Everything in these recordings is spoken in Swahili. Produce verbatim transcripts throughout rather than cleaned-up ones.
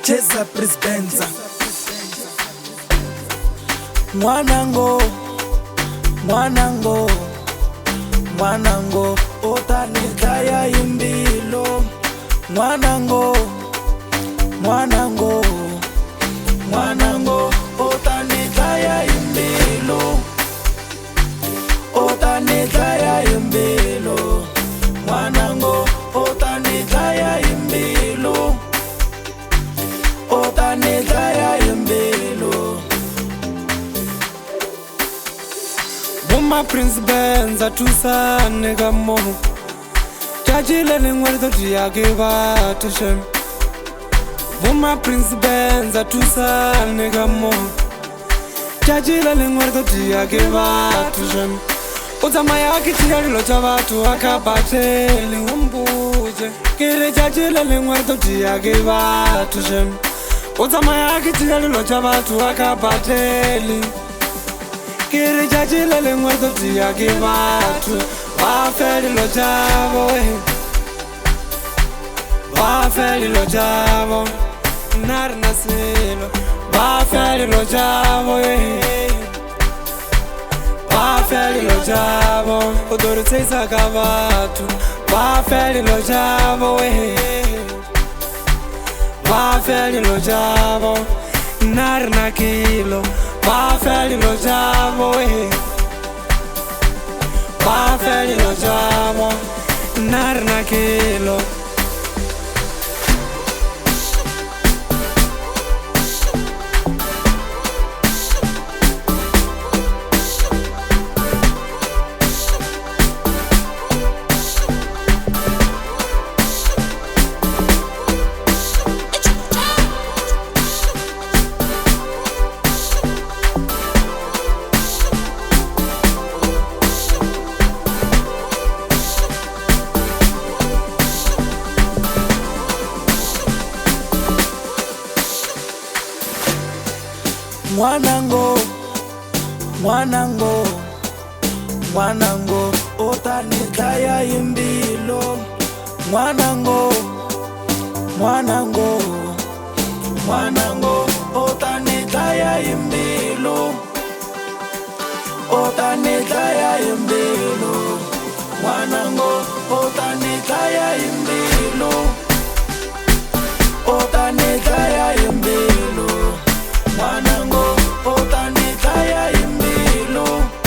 cheza Prisbenza. Mwanango, mwanango, mwanango, otanikaya imbilo. Mwanango, mwanango, mwanango, otanikaya imbilo. Otanikaya imbilo. Mwanango, otanikaya imbilo. Otanikaya imbilo. Buma Prisbenza tusa nega mo. Chachile lingwerdo diageva tushem. Buma Prisbenza tusa nega mo. Chachile lingwerdo diageva tushem. Uzamaya kichiyari locha watu wakabatele umbuje. Kiri chachile lingwerdo diageva tushem. Uzamaya kichiyari locha watu wakabatele. Kiri chachile lingwerdo diageva tushem. Wafeli lo jabo, eh. Wafeli lo jabo, nar nasilo. Wafeli lo jabo, eh. Wafeli lo jabo, odoro tesa kavatu. Wafeli lo jabo, eh. Wafeli lo jabo, nar nakilo. Wafeli lo jabo, eh. Wafeli lo jabo, nar nakilo. Mwanango, mwanango, mwanango, otanikaya imbilo. Mwanango, mwanango, mwanango, otanikaya imbilo. Otanikaya imbilo. Mwanango, otanikaya imbilo. Otanikaya imbilo. Mwanango, otanikaya imbilo.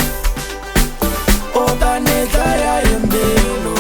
Otanikaya imbilo.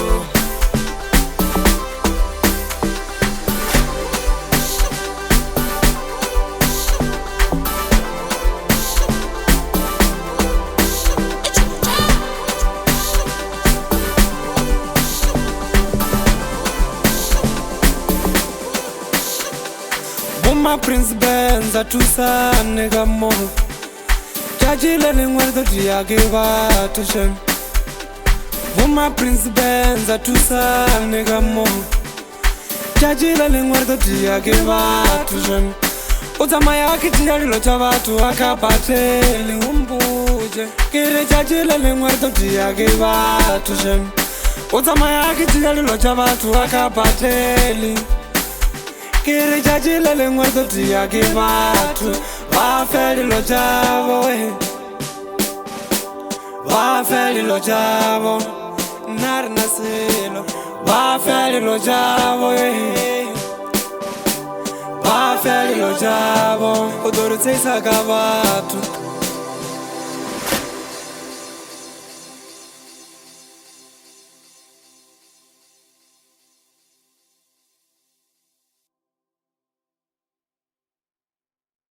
Buma Prisbenza tusa nega mo. Chachile lingwerdo diageva tushem. Buma Prisbenza tusa nega mo. Chachile lingwerdo diageva tushem. Uzamaya kichiyari locha watu wakabatele umbuje. Kiri chachile lingwerdo diageva tushem. Uzamaya kichiyari locha watu wakabatele. Kiri chachile lingwerdo diageva tushem. Wafeli lo jabo, eh. Wafeli lo jabo, nar nasilo. Wafeli lo jabo, eh. Wafeli lo jabo, odoro tesa kavatu.